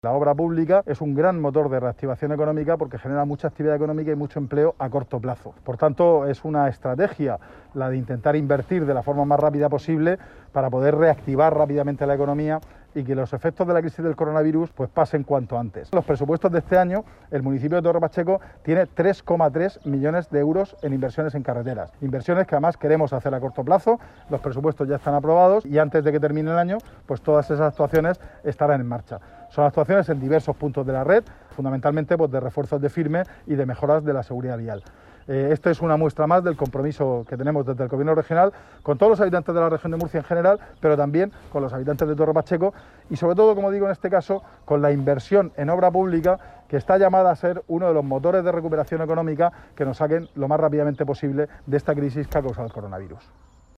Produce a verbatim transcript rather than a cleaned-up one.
La obra pública es un gran motor de reactivación económica porque genera mucha actividad económica y mucho empleo a corto plazo. Por tanto, es una estrategia la de intentar invertir de la forma más rápida posible para poder reactivar rápidamente la economía y que los efectos de la crisis del coronavirus pues pasen cuanto antes. Los presupuestos de este año, el municipio de Torre Pacheco tiene tres coma tres millones de euros en inversiones en carreteras. Inversiones que además queremos hacer a corto plazo, los presupuestos ya están aprobados y antes de que termine el año, pues todas esas actuaciones estarán en marcha. Son actuaciones en diversos puntos de la red, fundamentalmente pues, de refuerzos de firme y de mejoras de la seguridad vial. Eh, esta es una muestra más del compromiso que tenemos desde el Gobierno regional con todos los habitantes de la región de Murcia en general, pero también con los habitantes de Torre Pacheco y sobre todo, como digo en este caso, con la inversión en obra pública que está llamada a ser uno de los motores de recuperación económica que nos saquen lo más rápidamente posible de esta crisis que ha causado el coronavirus.